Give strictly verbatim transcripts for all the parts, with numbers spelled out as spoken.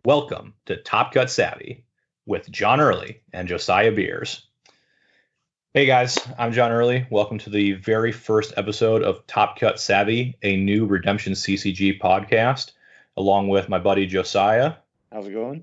Welcome to Top Cut Savvy with John Early and Josiah Beers. Hey guys, I'm John Early. Welcome to the very first episode of Top Cut Savvy, a new Redemption C C G podcast, along with my buddy Josiah. How's it going?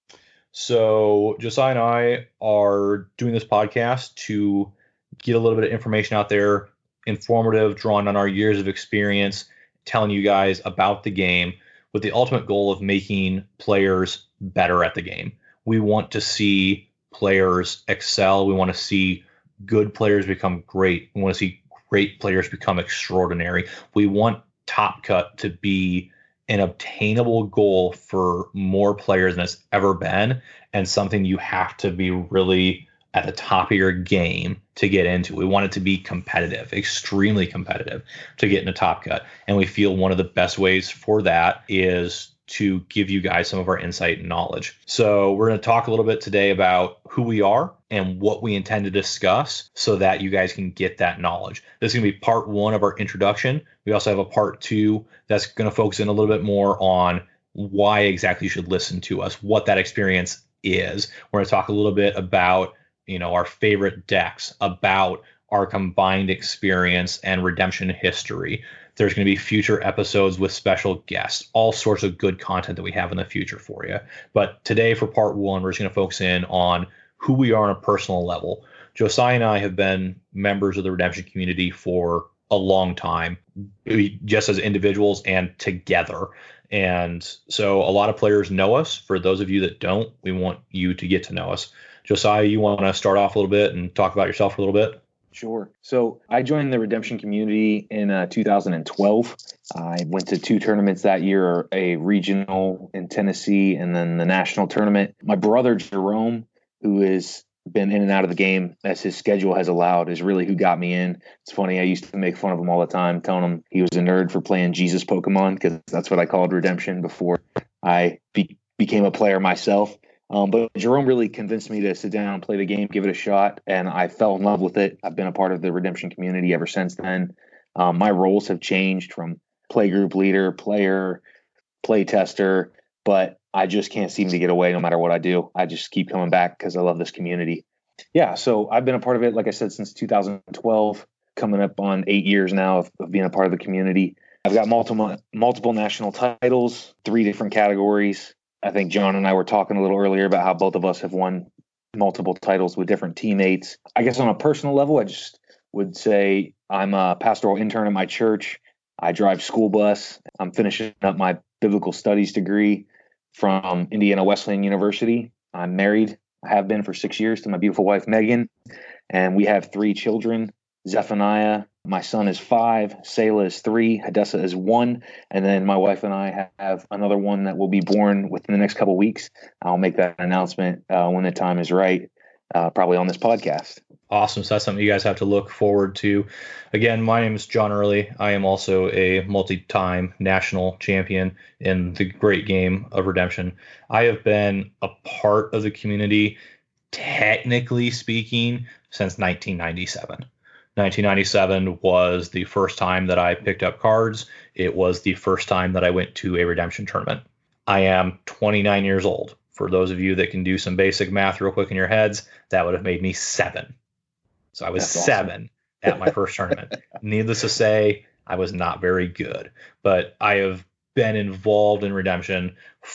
So Josiah and I are doing this podcast to get a little bit of information out there, informative, drawing on our years of experience, telling you guys about the game, with the ultimate goal of making players better at the game. We want to see players excel. We want to see good players become great. We want to see great players become extraordinary. We want Top Cut to be an obtainable goal for more players than it's ever been, and something you have to be really at the top of your game to get into. We want it to be competitive, extremely competitive, to get into Top Cut. And we feel one of the best ways for that is to give you guys some of our insight and knowledge. So we're going to talk a little bit today about who we are and what we intend to discuss so that you guys can get that knowledge. This is going to be part one of our introduction. We also have a part two that's going to focus in a little bit more on why exactly you should listen to us, what that experience is. We're going to talk a little bit about you know, our favorite decks, about our combined experience and redemption history. There's going to be future episodes with special guests, all sorts of good content that we have in the future for you. But today for part one, we're just going to focus in on who we are on a personal level. Josiah and I have been members of the redemption community for a long time, just as individuals and together. And so a lot of players know us. For those of you that don't, we want you to get to know us. Josiah, you want to start off a little bit and talk about yourself a little bit? Sure. So I joined the redemption community in uh, two thousand twelve. I went to two tournaments that year, a regional in Tennessee and then the national tournament. My brother, Jerome, who has been in and out of the game as his schedule has allowed, is really who got me in. It's funny. I used to make fun of him all the time, telling him he was a nerd for playing Jesus Pokemon, because that's what I called redemption before I be- became a player myself. Um, but Jerome really convinced me to sit down and play the game, give it a shot, and I fell in love with it. I've been a part of the redemption community ever since then. Um, my roles have changed from playgroup leader, player, play tester, but I just can't seem to get away no matter what I do. I just keep coming back because I love this community. Yeah, so I've been a part of it, like I said, since two thousand twelve, coming up on eight years now of, of being a part of the community. I've got multiple multiple national titles, three different categories. I think John and I were talking a little earlier about how both of us have won multiple titles with different teammates. I guess on a personal level, I just would say I'm a pastoral intern at my church. I drive school bus. I'm finishing up my biblical studies degree from Indiana Wesleyan University. I'm married. I have been for six years to my beautiful wife, Megan. And we have three children, Zephaniah. My son is five, Selah is three, Hadessa is one, and then my wife and I have another one that will be born within the next couple of weeks. I'll make that announcement uh, when the time is right, uh, probably on this podcast. Awesome. So that's something you guys have to look forward to. Again, my name is John Early. I am also a multi-time national champion in the great game of redemption. I have been a part of the community, technically speaking, since nineteen ninety-seven. nineteen ninety-seven was the first time that I picked up cards. It was the first time that I went to a redemption tournament. I am twenty-nine years old. For those of you that can do some basic math real quick in your heads, that would have made me seven. So I was That's seven awesome. at my first tournament. Needless to say, I was not very good, but I have been involved in redemption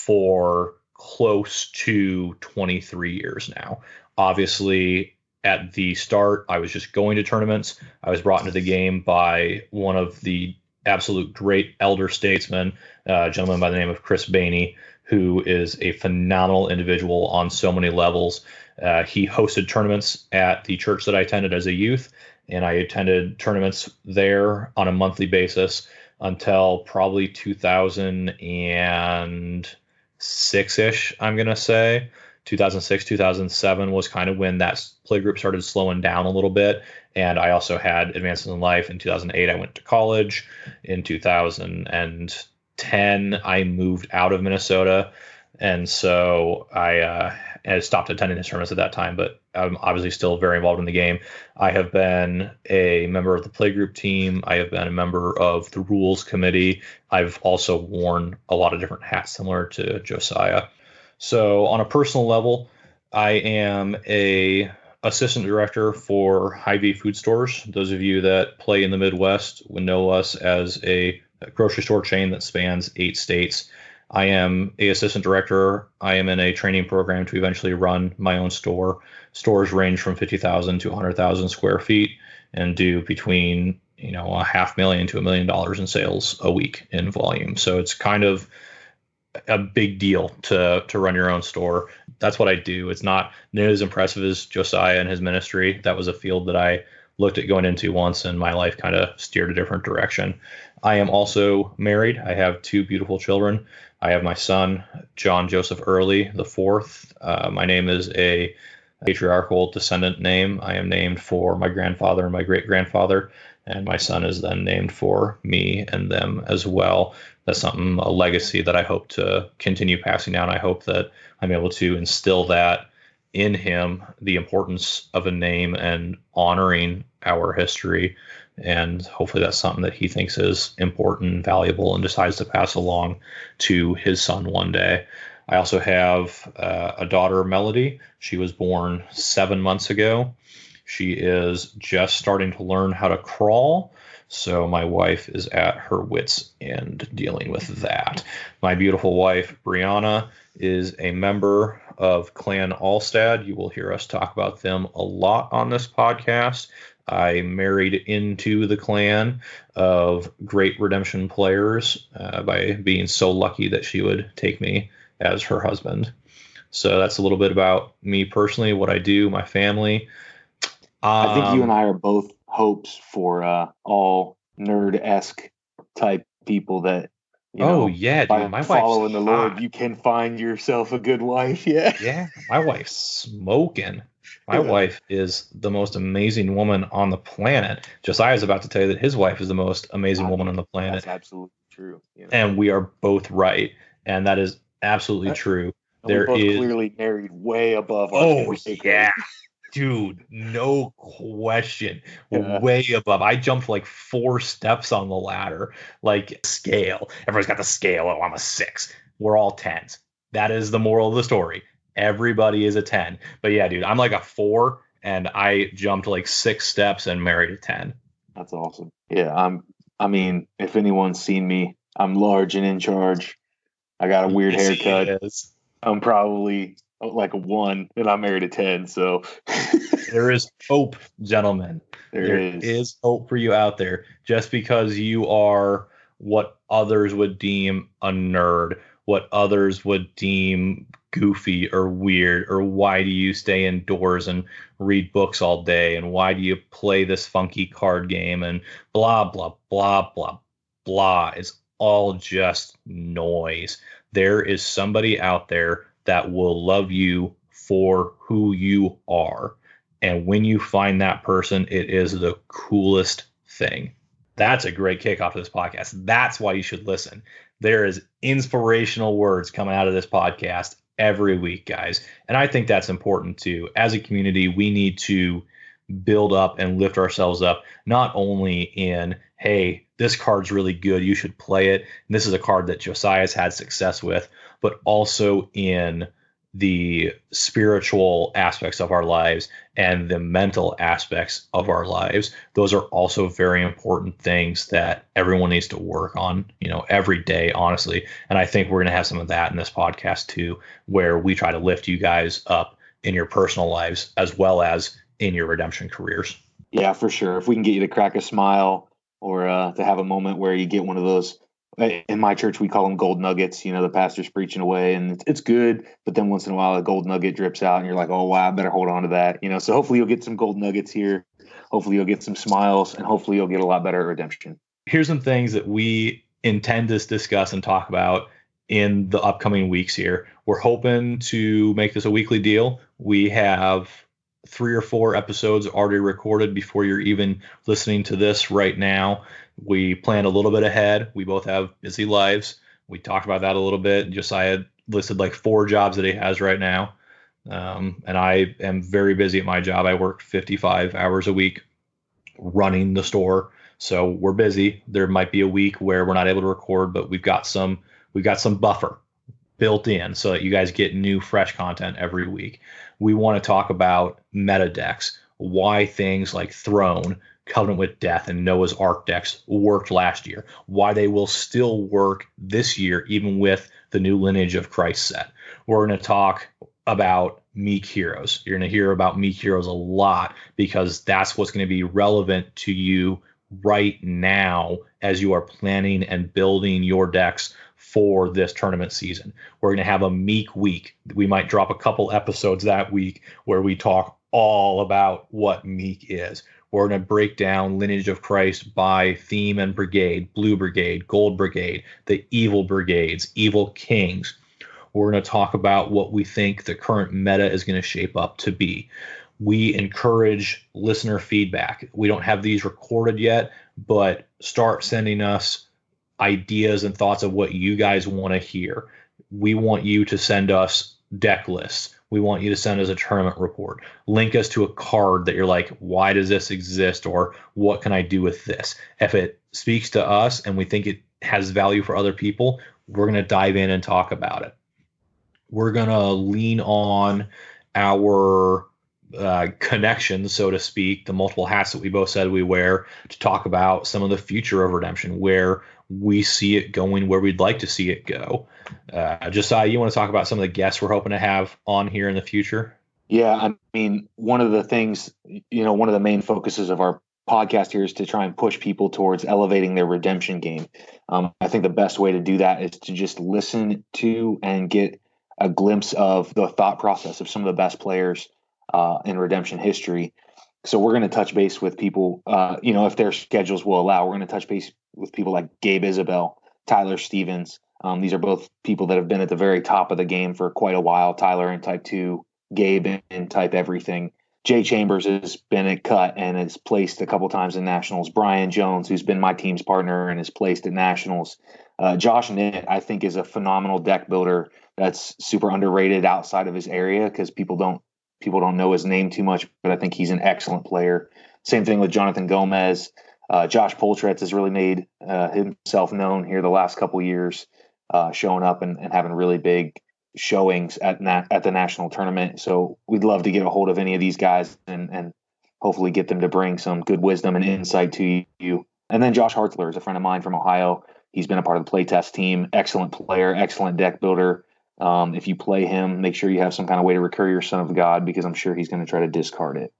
for close to twenty-three years now. Obviously, at the start, I was just going to tournaments. I was brought into the game by one of the absolute great elder statesmen, a gentleman by the name of Chris Bainey, who is a phenomenal individual on so many levels. Uh, he hosted tournaments at the church that I attended as a youth, and I attended tournaments there on a monthly basis until probably two thousand six-ish, I'm going to say. two thousand six, two thousand seven was kind of when that play group started slowing down a little bit. And I also had advances in life. In two thousand eight, I went to college. In two thousand ten, I moved out of Minnesota. And so I uh, had stopped attending the tournaments at that time, but I'm obviously still very involved in the game. I have been a member of the playgroup team. I have been a member of the rules committee. I've also worn a lot of different hats similar to Josiah. So on a personal level, I am a assistant director for Hy-Vee Food Stores. Those of you that play in the Midwest would know us as a grocery store chain that spans eight states. I am a assistant director. I am in a training program to eventually run my own store. Stores range from fifty thousand to one hundred thousand square feet and do between, you know, a half million to a million dollars in sales a week in volume. So it's kind of a big deal to to run your own store. That's what I do. It's not nearly as impressive as Josiah and his ministry. That was a field that I looked at going into once, and my life kind of steered a different direction. I am also married. I have two beautiful children. I have my son, John Joseph Early the fourth. Uh, my name is a patriarchal descendant name. I am named for my grandfather and my great grandfather, and my son is then named for me and them as well. That's something, a legacy that I hope to continue passing down. I hope that I'm able to instill that in him, the importance of a name and honoring our history. And hopefully that's something that he thinks is important and valuable and decides to pass along to his son one day. I also have uh, a daughter, Melody. She was born seven months ago. She is just starting to learn how to crawl. So my wife is at her wits' end dealing with that. My beautiful wife, Brianna, is a member of Clan Alstad. You will hear us talk about them a lot on this podcast. I married into the clan of great redemption players uh, by being so lucky that she would take me as her husband. So that's a little bit about me personally, what I do, my family. Um, I think you and Um, I are both hopes for uh, all nerd-esque type people that, you oh know, yeah, dude, by my wife's following the Lord, hot. you can find yourself a good wife. Yeah. Yeah, my wife's smoking. My Yeah. wife is the most amazing woman on the planet. Josiah's about to tell you that his wife is the most amazing I woman on mean, the planet, that's absolutely true. You know, and we are both right, and that is absolutely and true. we There both is, clearly married way above our oh pay grade. yeah, dude, no question. Yeah. Way above. I jumped like four steps on the ladder, like scale. Everyone's got the scale. Oh, I'm a six. We're all tens. That is the moral of the story. Everybody is a ten. But yeah, dude, I'm like a four, and I jumped like six steps and married a ten. That's awesome. Yeah, I'm. I mean, if anyone's seen me, I'm large and in charge. I got a weird Yes, he haircut. is. I'm probably like a one, and I'm married a ten. So There is hope, gentlemen. there There is. is hope for you out there. Just because you are what others would deem a nerd, what others would deem goofy or weird, or why do you stay indoors and read books all day, and why do you play this funky card game, and blah, blah, blah, blah, blah. It's all just noise. There is somebody out there that will love you for who you are. And when you find that person, it is the coolest thing. That's a great kickoff to this podcast. That's why you should listen. There is inspirational words coming out of this podcast every week, guys. And I think that's important too. As a community, we need to build up and lift ourselves up, not only in, hey, this card's really good, you should play it. And this is a card that Josiah's had success with, but also in the spiritual aspects of our lives and the mental aspects of our lives. Those are also very important things that everyone needs to work on, you know, every day, honestly. And I think we're going to have some of that in this podcast too, where we try to lift you guys up in your personal lives as well as in your redemption careers. Yeah, for sure. If we can get you to crack a smile or uh, to have a moment where you get one of those. In my church, we call them gold nuggets. You know, the pastor's preaching away, and it's, it's good. But then once in a while, a gold nugget drips out, and you're like, "Oh wow, I better hold on to that." You know, so hopefully you'll get some gold nuggets here. Hopefully you'll get some smiles, and hopefully you'll get a lot better at redemption. Here's some things that we intend to discuss and talk about in the upcoming weeks here. We're hoping to make this a weekly deal. We have three or four episodes already recorded before you're even listening to this right now. We planned a little bit ahead. We both have busy lives. We talked about that a little bit. Josiah listed like four jobs that he has right now. Um, and I am very busy at my job. I work fifty-five hours a week running the store. So we're busy. There might be a week where we're not able to record, but we've got some we've got some buffer. built in so that you guys get new, fresh content every week. We want to talk about meta decks, why things like Throne, Covenant with Death, and Noah's Ark decks worked last year, why they will still work this year, even with the new Lineage of Christ set. We're going to talk about Meek Heroes. You're going to hear about Meek Heroes a lot because that's what's going to be relevant to you right now as you are planning and building your decks for this tournament season. We're going to have a Meek week. We might drop a couple episodes that week where we talk all about what Meek is. We're going to break down Lineage of Christ by theme and brigade, Blue Brigade, Gold Brigade, the Evil Brigades, Evil Kings. We're going to talk about what we think the current meta is going to shape up to be. We encourage listener feedback. We don't have these recorded yet, but start sending us ideas and thoughts of what you guys want to hear. We want you to send us deck lists. We want you to send us a tournament report. Link us to a card that you're like, why does this exist? Or what can I do with this? If it speaks to us and we think it has value for other people, we're going to dive in and talk about it. We're going to lean on our uh, connections, so to speak, the multiple hats that we both said we wear, to talk about some of the future of Redemption, where we see it going, where we'd like to see it go. Uh, Josiah, you want to talk about some of the guests we're hoping to have on here in the future? Yeah, I mean, one of the things, you know, one of the main focuses of our podcast here is to try and push people towards elevating their redemption game. Um, I think the best way to do that is to just listen to and get a glimpse of the thought process of some of the best players uh, in redemption history. So we're going to touch base with people, uh, you know, if their schedules will allow. We're going to touch base with people like Gabe Isabel, Tyler Stevens. Um, these are both people that have been at the very top of the game for quite a while. Tyler in Type two, Gabe in Type Everything. Jay Chambers has been at Cut and has placed a couple times in Nationals. Brian Jones, who's been my team's partner and has placed at Nationals. Uh, Josh Nitt, I think, is a phenomenal deck builder that's super underrated outside of his area because people don't people don't know his name too much, but I think he's an excellent player. Same thing with Jonathan Gomez. Uh, Josh Poltretz has really made uh, himself known here the last couple years, uh, showing up and, and having really big showings at na- at the national tournament. So we'd love to get a hold of any of these guys and, and hopefully get them to bring some good wisdom and insight to you. And then Josh Hartzler is a friend of mine from Ohio. He's been a part of the playtest team. Excellent player, excellent deck builder. Um, if you play him, make sure you have some kind of way to recur your Son of God, because I'm sure he's going to try to discard it.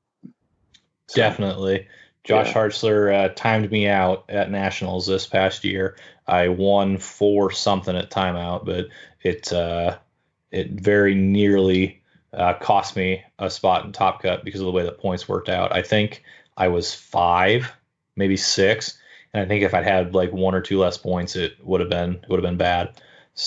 So, definitely. Josh yeah. Hartzler uh, timed me out at Nationals this past year. I won four something at timeout, but it uh, it very nearly uh, cost me a spot in Top Cut because of the way that points worked out. I think I was five, maybe six, and I think if I'd had like one or two less points, it would have been would have been bad.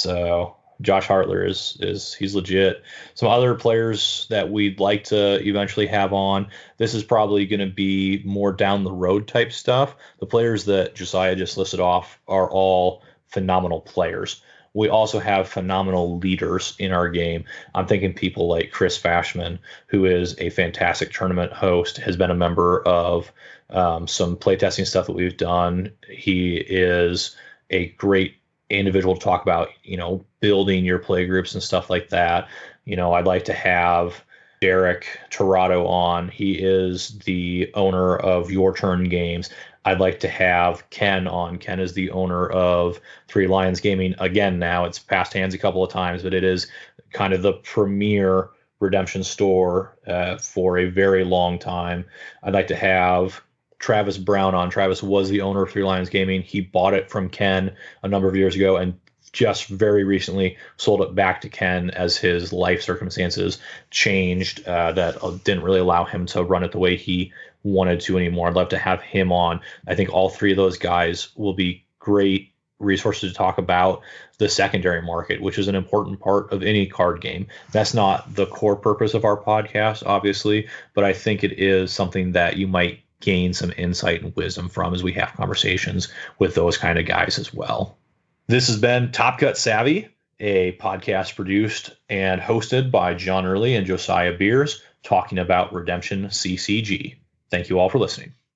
So Josh Hartzler is is he's legit. Some other players that we'd like to eventually have on. This is probably going to be more down the road type stuff. The players that Josiah just listed off are all phenomenal players. We also have phenomenal leaders in our game. I'm thinking people like Chris Fashman, who is a fantastic tournament host, has been a member of um, some playtesting stuff that we've done. He is a great individual to talk about, you know, building your play groups and stuff like that. You know, I'd like to have Derek Torado on. He is the owner of Your Turn Games. I'd like to have Ken on. Ken is the owner of Three Lions Gaming. Again, now it's passed hands a couple of times, but it is kind of the premier redemption store uh, for a very long time. I'd like to have Travis Brown on. Travis was the owner of Three Lions Gaming. He bought it from Ken a number of years ago and just very recently sold it back to Ken as his life circumstances changed uh, that didn't really allow him to run it the way he wanted to anymore. I'd love to have him on. I think all three of those guys will be great resources to talk about the secondary market, which is an important part of any card game. That's not the core purpose of our podcast, obviously, but I think it is something that you might gain some insight and wisdom from as we have conversations with those kind of guys as well. This has been Top Cut Savvy, a podcast produced and hosted by John Early and Josiah Beers, talking about Redemption C C G. Thank you all for listening.